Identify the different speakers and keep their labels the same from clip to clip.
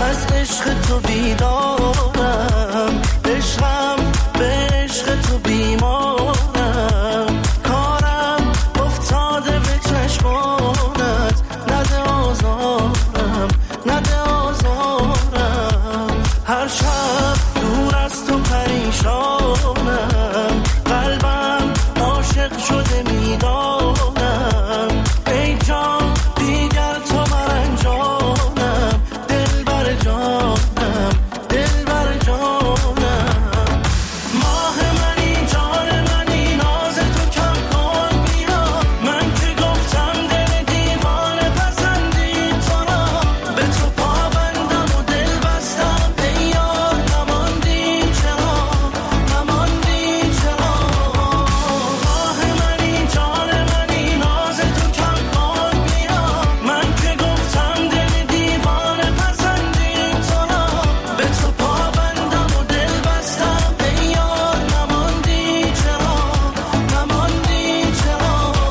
Speaker 1: از عشق تو بیدارم، عشقم به عشق تو بیمارم، کارم افتاده به چشمانت، نده آزارم نده آزارم، هر شب دور از تو پریشانم، قلبم عاشق شده میدانم، ای جان دیگر تو مرنجانم، دل بر جانم دل بر جانم، ماه منی جان منی ناز تو کم کن بیا، من که گفتم دل دیوانه پسندی تو را، به تو پابندم و دل بستم ای یار، نماندی چرا نماندی چرا، ماه منی جان منی ناز تو کم کن بیا، من که گفتم دل دیوانه پسندی تو را، به تو پابندم و دل بستم ای یار، نماندی چرا نماندی چرا.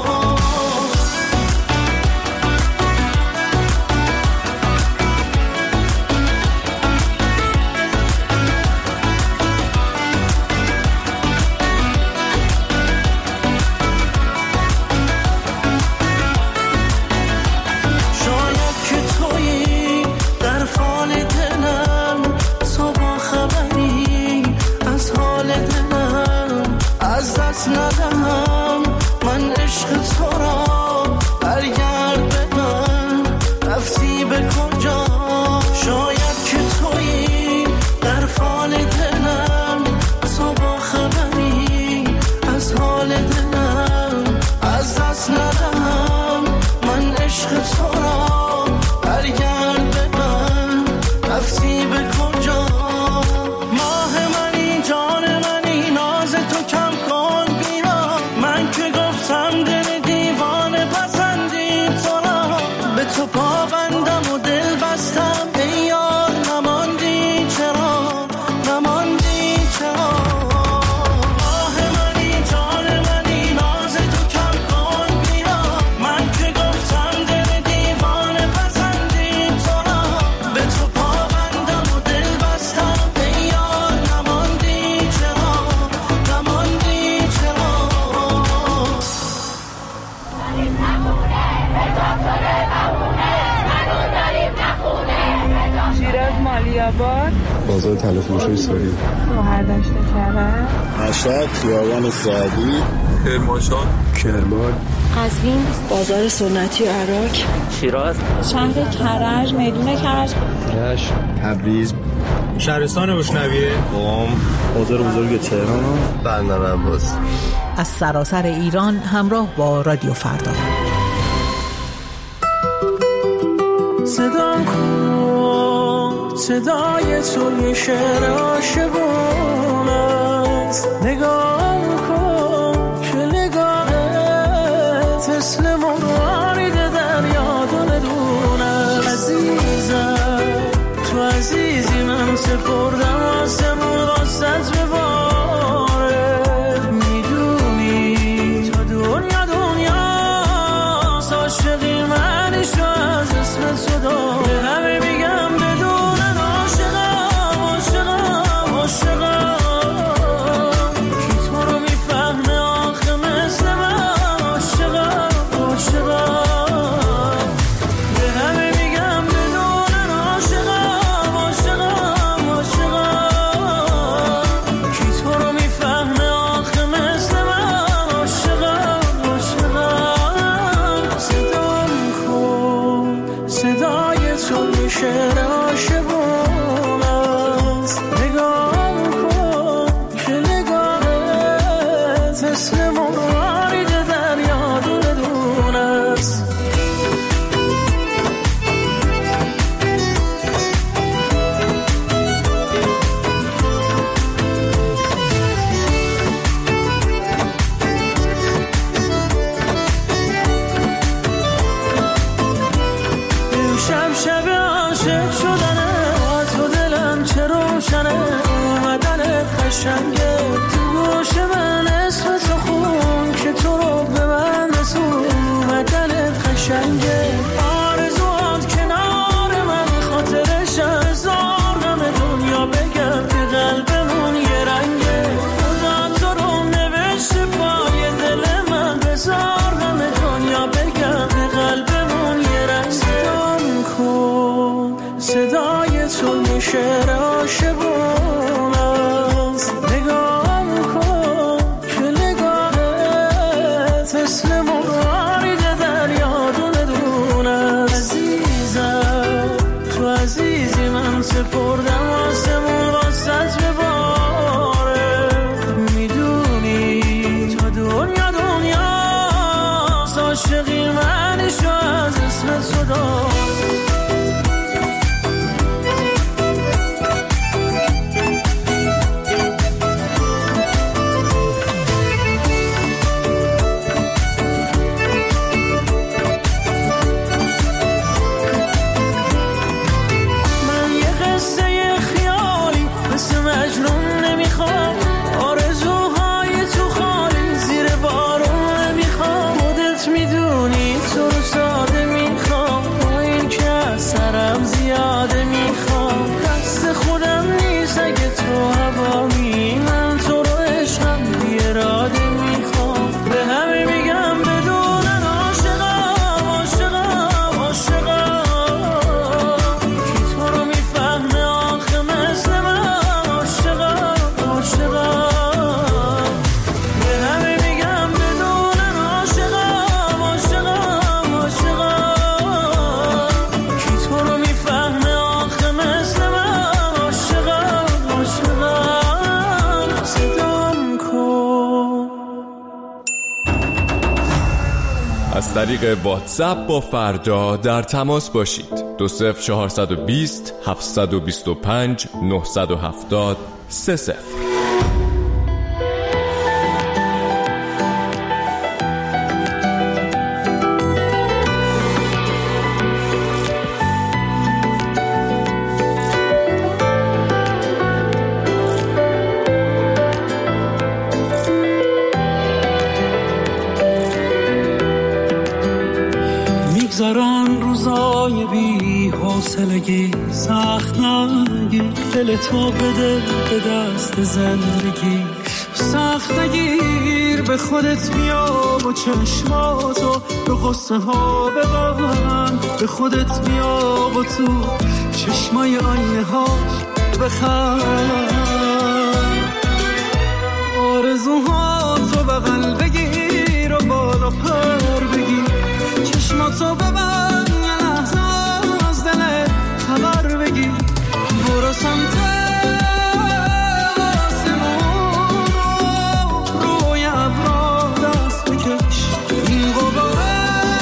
Speaker 1: شاید که تویی در فال دلم، تو با خبری از حال دلم، از دست ندهم من عشق تو را، برگرد به من رفتی به کجا، شاید که تویی در فال دلم، تو با خبری از حال دلم، از دست ندهم من عشق تو را، برگرد به من رفتی به کجا، ماه منی جان منی ناز تو کم کن بیا، من که گفتم دل دیوانه پسندی تو را، به تو پابندم و دل بستم ای یار، نماندی چرا نماندی چرا، ماه منی جان منی ناز تو کم کن بیا، من که گفتم دل دیوانه پسندی تو را، به تو پابندم و دل بستم ای یار، نماندی چرا نماندی چرا.
Speaker 2: شیراز مالیاباد،
Speaker 3: بازار تلفروشی سوری،
Speaker 2: شهردشت کرج،
Speaker 3: مشهد خیابان سعدی، کرمانشاه، کرمان،
Speaker 4: قزوین، بازار سنتی و عراق،
Speaker 5: شیراز،
Speaker 2: شهر کرج، میدون کرج،
Speaker 3: رشت، تبریز،
Speaker 6: شهرستان بشنویه،
Speaker 3: قم، بازار بزرگ تهران، بندر عباس.
Speaker 7: از سراسر ایران همراه با رادیو فردا.
Speaker 1: صدام کن صدای تو یه شعر عاشقون است، نگاه کن که نگاهت مثل مرغ دریا دونه دونه، عزیزم تو عزیزی من سپردم آسمون واسط بباره، میدونی تا دنیا دنیاست، عاشقی منشو از اسم تو داره، همه میگم بدونن عاشقم عاشقم عاشقم، کی تو رو میفهمه آخه مثل من، عاشقم عاشقم، به همه میگم بدونن عاشقم عاشقم عاشقم، تو میشه عاشقون است. نگاه کن که نگاهت مثل مرید دریا دونه دونه. عزیزم تو عزیزی من سپردم آسمون واسط بباره. میدونی تا دنیا دنیاست عاشقی منشو از اسم تو دار.
Speaker 5: از طریق واتساپ با فردا در تماس باشید. 20420 725 970 30.
Speaker 1: میگذارن روزای بی حوصلگی، سخت نگیر دل تو بده به دست زندگی. سخت نگیر به خودت بیا و چشماتو به قصه ها ببند. به خودت بیا و تو چشمای آینه ها بخند. آرزوهاتو بغل بگیر و بالا پر بگیر. چشماتو ببند یه لحظه از دلت خبر بگیر. برو سمت آسمون روی ابرا دست بکش. این غباره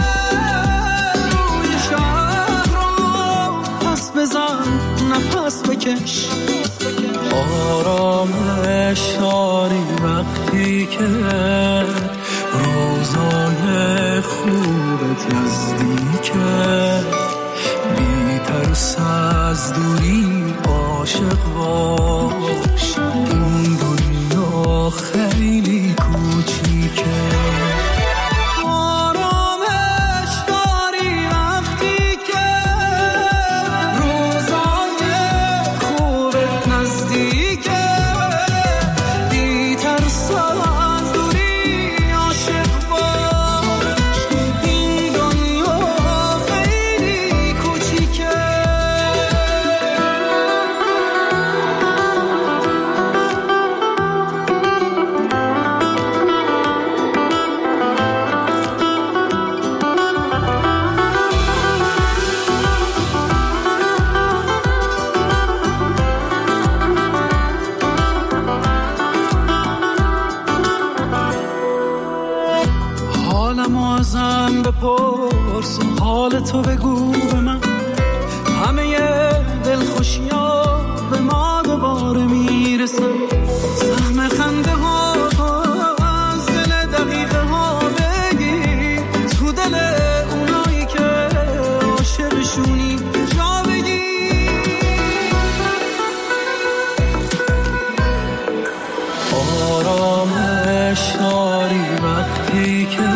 Speaker 1: روی شهر رو پس بزن نفس بکش. آرامش داری وقتی که روزای خوبت نزدیکه. بی ترس از دوری عاشق باش. این دنیا خیلی کوچیکه. آرامش داری وقتی که روزای خوبت نزدیکه. بی ترس از دوری عاشق باش. این دنیا خیلی کوچیکه. حالمو ازم بپرس و حالتو بگو به من. همه دلخوشی‌ها به ما دوباره میرسه. سهم خنده ها از دل دقیقه ها بگیر. تو دل اونایی که عاشقشونی جا بگیر. آرامش داری وقتی که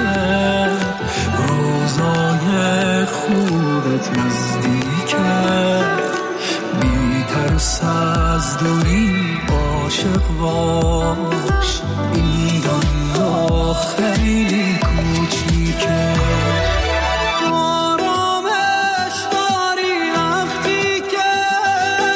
Speaker 1: روزای خوبت نزدیکه. بی ترس از دوری عاشق باش. این دنیا خیلی کوچیکه. آرامش داری وقتی که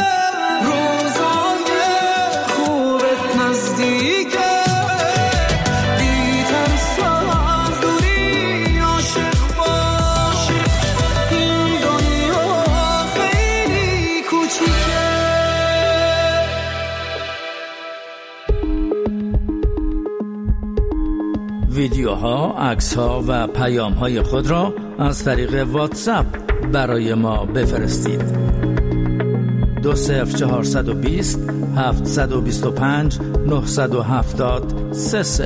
Speaker 8: ویدیوها، عکس‌ها و پیام‌های خود را از طریق واتساپ برای ما بفرستید. 20420 725 970 30.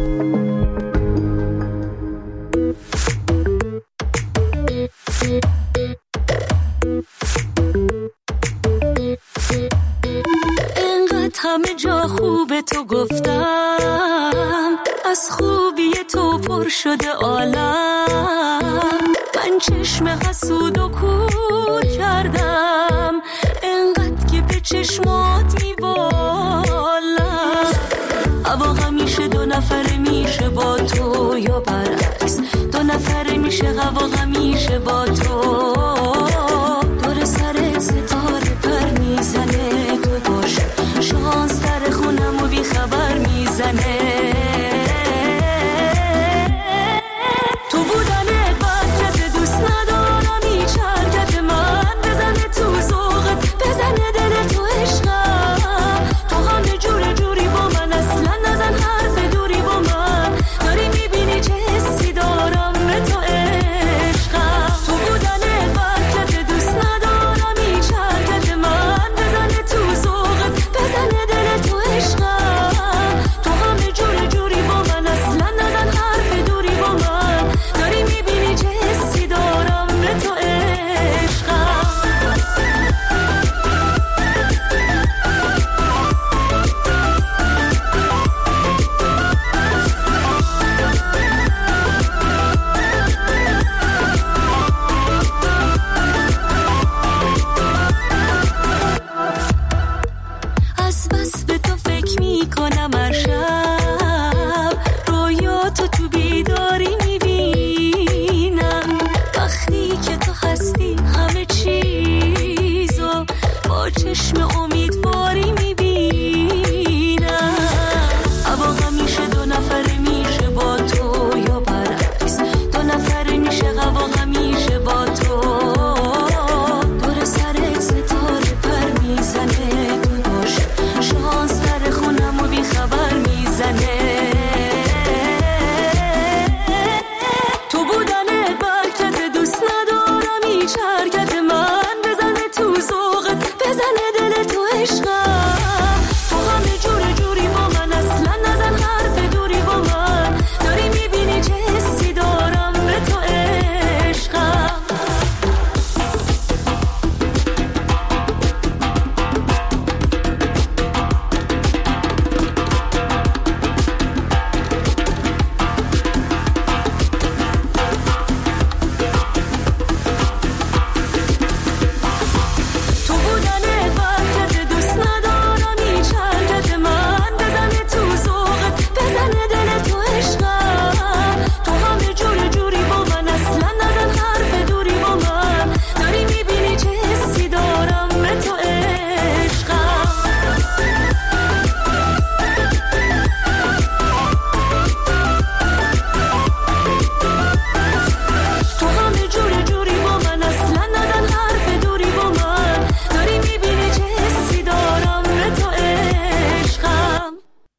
Speaker 9: همه جا خوب تو گفتم، از خوبی تو پر شده عالم. من چشم حسود و کور کردم، انقدر که به چشمات میبالم. هوا همیشه دو نفره میشه با تو یا برعکس، دو نفره میشه هوا همیشه با تو. دور سر ستاره پر میزنه، تو باشه شانس در خونم و بی خبر میزنه. تو بودن برکت دوست ندارم، هیچ حرکت من بزنه تو ذوقت، بزنه دل تو عشقم. تو همه جوری با من، اصلا نزن حرف دوری با من. داری میبینی چه حسی دارم به تو عشقم. تو بودن برکت دوست ندارم، هیچ حرکت من بزنه تو ذوقت، بزنه دل تو عشقم. تو همه جوری با من، اصلا نزن حرف دوری با من. داری میبینی چه حسی دارم به تو عشقم. از بس به تو فکر میکنم هر شب، رویاتو تو بیداری میبینم. وقتی که تو هستی همه چیزو با چشم امیدواری میبینم. هوا همیشه دو نفره میشه با تو یا برعکس، دو نفره میشه هوا همیشه با تو. دور سرت ستاره پر میزنه، تو باشه شانس در خونم و بی خبر میزنه. تو بودن برکت دوست ندارم، هیچ حرکت من بزنه تو ذوقت، بزنه دل تو عشقم. تو همه جوری با من، اصلا نزن حرف دوری با من. داری میبینی چه حسی دارم به تو عشقم. تو بودن برکت دوست ندارم، هیچ حرکت من بزنه تو ذوقت، بزنه دل تو عشقم. تو همه جوری با من، اصلا نزن حرف دوری با من. داری میبینی چه حسی دارم به تو عشقم. تو همه جوری با من، اصلا نزن حرف دوری با من. داری میبینی چه حسی دارم به تو عشقم.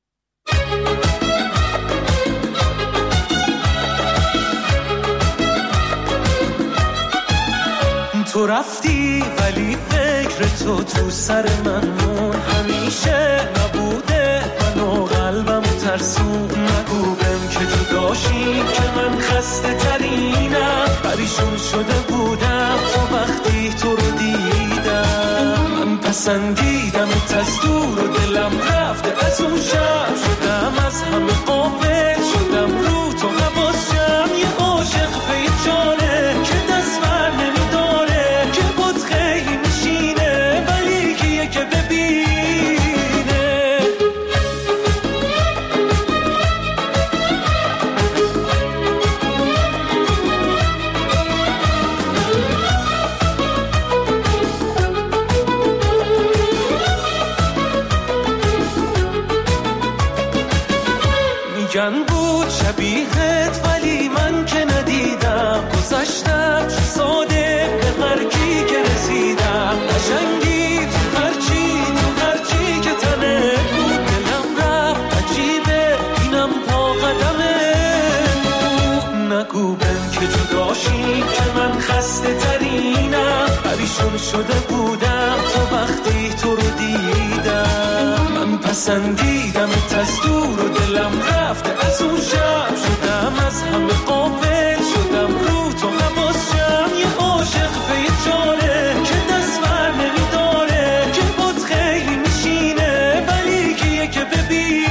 Speaker 1: تو رفتی ولی فکر تو سر من مون، همیشه نبوده من و قلبم ترسون. نگو بهم که تو داشتی که من خسته ترینم، پریشون شده بودم تو وقتی تو رو دیدم. من پسندیدم از دور و دلم رفته از اون شب، شدم از همه قابل، شدم رو تو حواسم. یه عاشق به جانه که دست بر نمیداره، که بود خیلی میشینه ولی کیه که ببینه. میگن شده بودم تا وقتی تو رو دیدم. من پسندیدمت از دور و دلم رفته از اون شب، شدم از همه قابل شدم رو تو حواسم. یه عاشق به یه جاره که دست بر نمیداره، که بود خیلی میشینه ولی کیه که ببینه.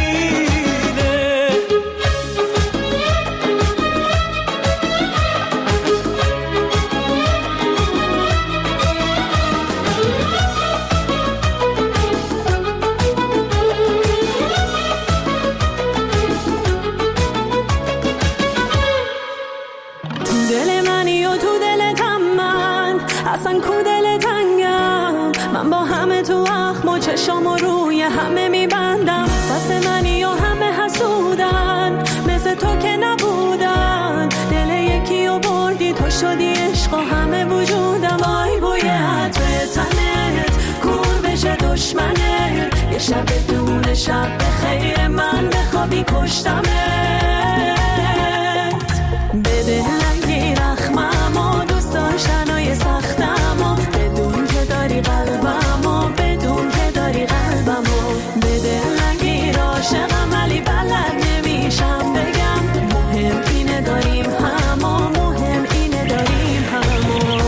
Speaker 9: اصلا کو دل تنگم، من با همه تو اخم و چشام و روی همه میبندم. واسه منی و همه حسودن، مثل تو که نبودن. دل یکی و بردی تو شدی عشق و همه وجودم. وای بوی عطر تنت کور بشه دشمنت، یه شب دون شب به خیر من بخوابی کشتمت. بده لنگی رخمم و دوست داشتنای سختم و بدون که داری قلبم و بدون که داری قلبم و بده لنگی عاشقم ولی بلد نمیشم بگم. مهم اینه داریم هم و مهم اینه داریم هم و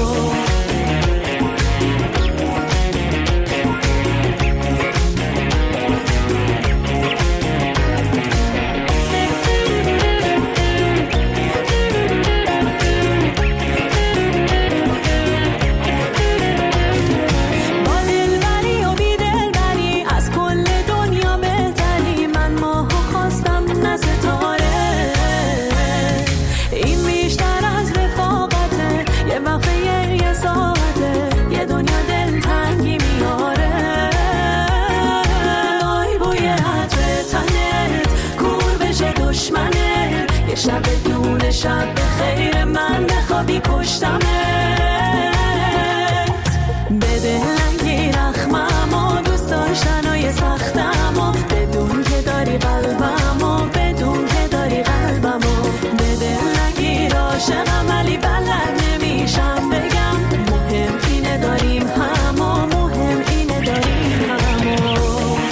Speaker 9: شب دون شب به خیر من بخوابی کشتمت. بده لنگی رخمم و دوست داشتنای سختم و بدون که داری قلبم و بدون که داری قلبم و بده لنگی عاشقم ولی بلد نمیشم بگم. مهم اینه داریم هم و مهم اینه داریم هم و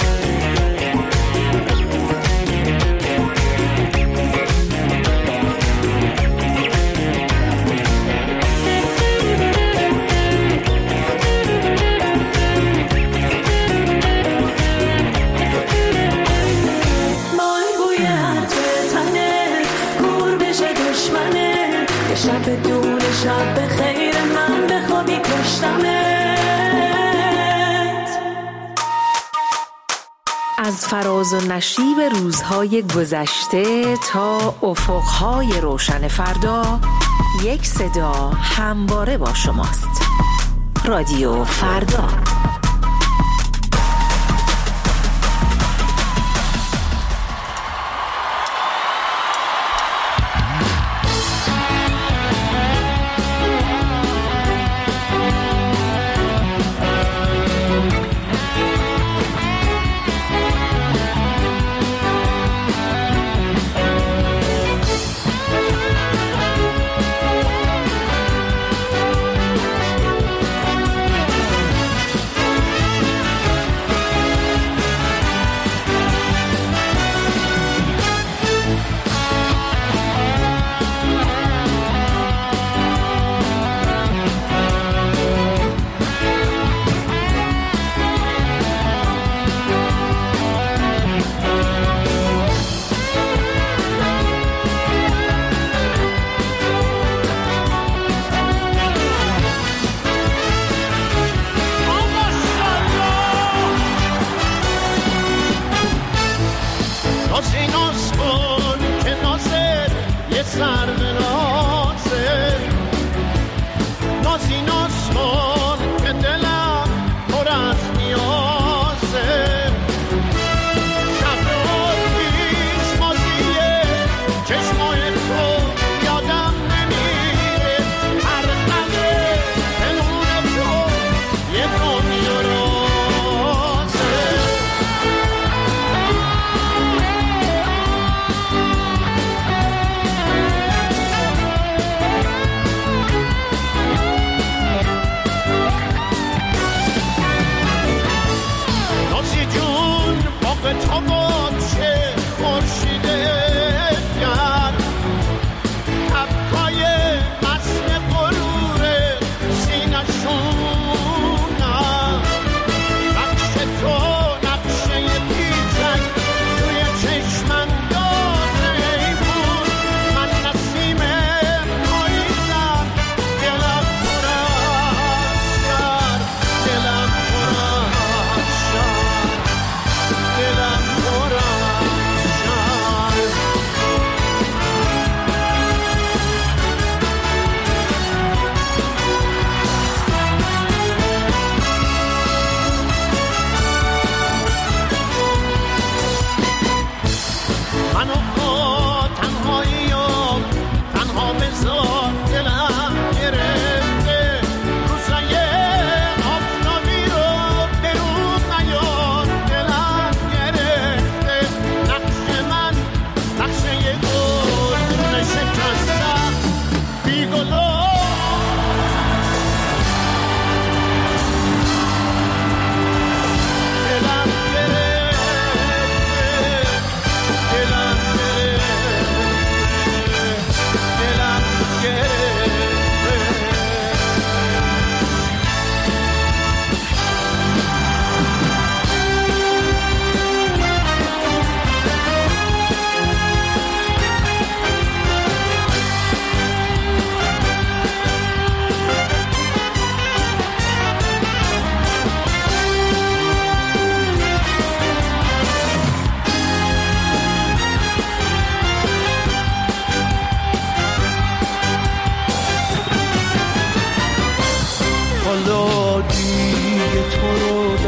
Speaker 9: شب دون شب به خیر من بخوابی کشتمت.
Speaker 4: از فراز و نشیب روزهای گذشته تا افقهای روشن فردا، یک صدا همواره با شماست. رادیو فردا.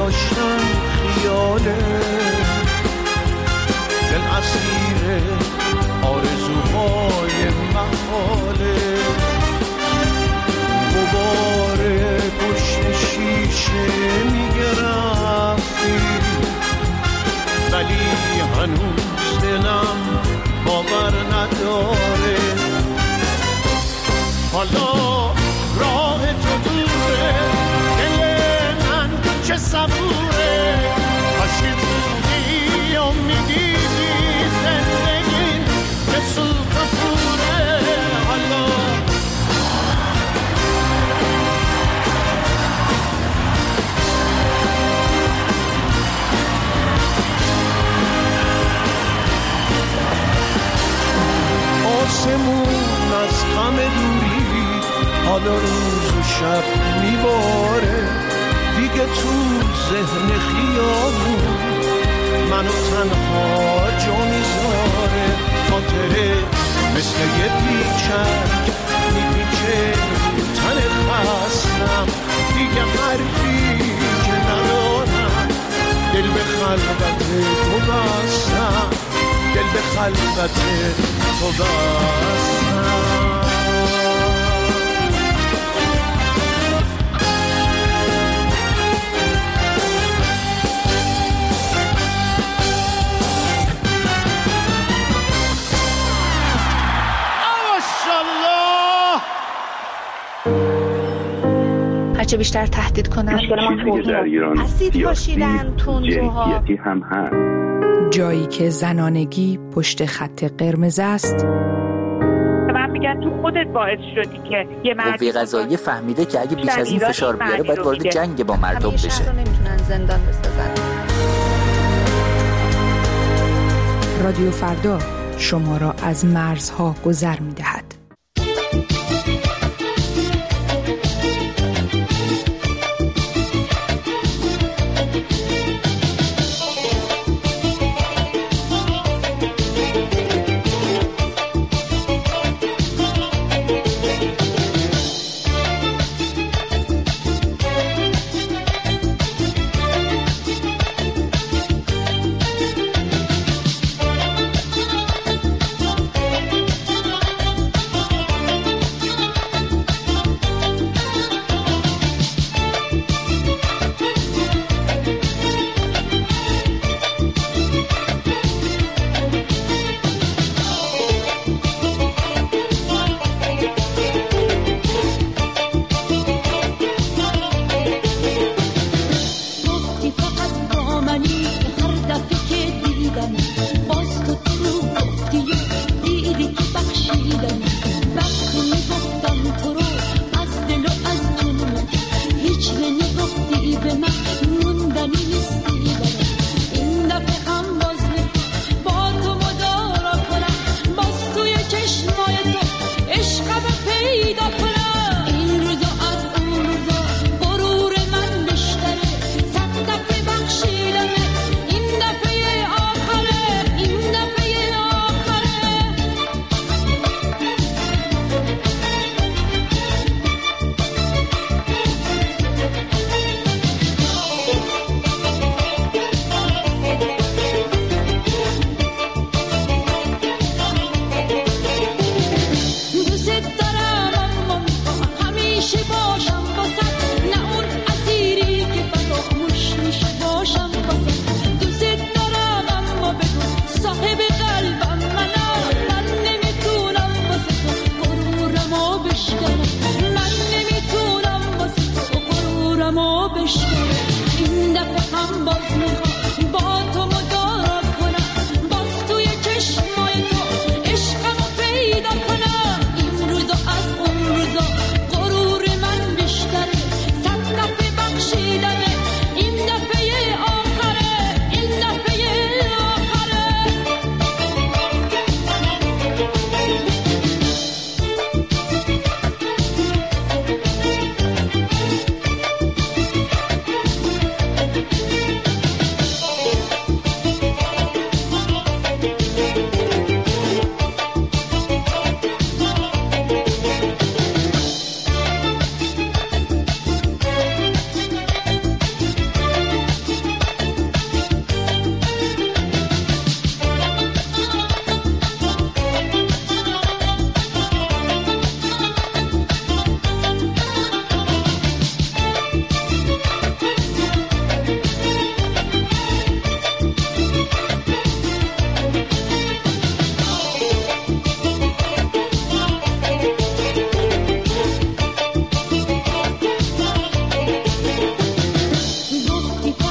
Speaker 1: داشتن خیاله، دل اسیر آرزوهای محاله، غبار پشت شیشه میگرفتی ولی هنوز دلم باور نداره. حالا راه تو دوره، دل من چه صبوره، کاشی بودی امیدی زندگی که سوت و پوره. حالا آسمون از غم دوری حالا روز و شب میباره، دیگه تو ذهن خیابون منو تنها جا میذاره. خاطره مثل یه پیچک میپیچه تن خستم، دیگه حرفی که ندارم، دل به خلوت تو بستم، دل به خلوت تو بستم.
Speaker 2: هرچه بیشتر تهدید کنن اسید پاشیدن تندروها
Speaker 10: هم هست.
Speaker 7: جایی که زنانگی پشت خط قرمز است.
Speaker 2: من میگن تو خودت باعث شدی که یه
Speaker 11: قوه قضاییه فهمیده که اگه بیش از این فشار بیاره باید وارد جنگ با مردم بشه.
Speaker 2: همیشه رو نمیتونن زندان بسازن.
Speaker 7: رادیو فردا شما را از مرزها گذر می‌دهد.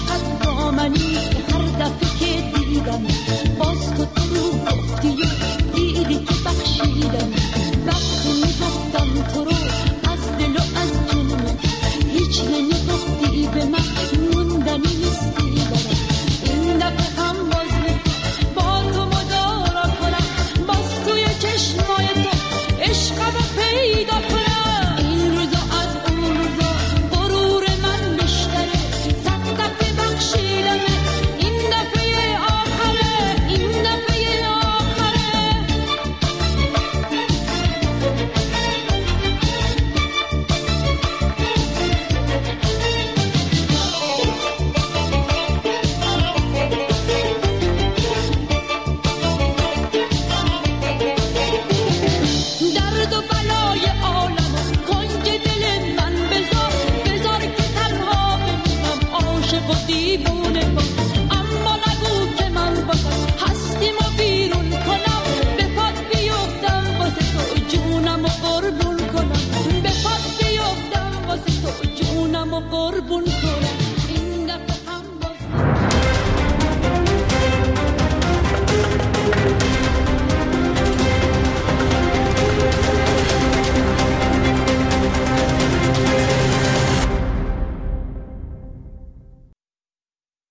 Speaker 9: فقط با منی که هر دفعه که دیدم باز تو رو گفتی و دیدی که بخشیدم. وقتی میگفتم تو رو از دل و از جون هیچ نمیگفتی به من موندنی نیستی برم. این دفعه هم باز میخوام با تو مدارا کنم، باز توی چشمای تو عشقم رو پیدا کنم. این روزا از اون روزا غرور من بیشتره، صد دفعه بخشیدمه، این دفعه آخره، این دفعه آخره. درد و بلای عالم و کنج دل من بذار، بذار که تنها بمونم عاشق و دیوونه با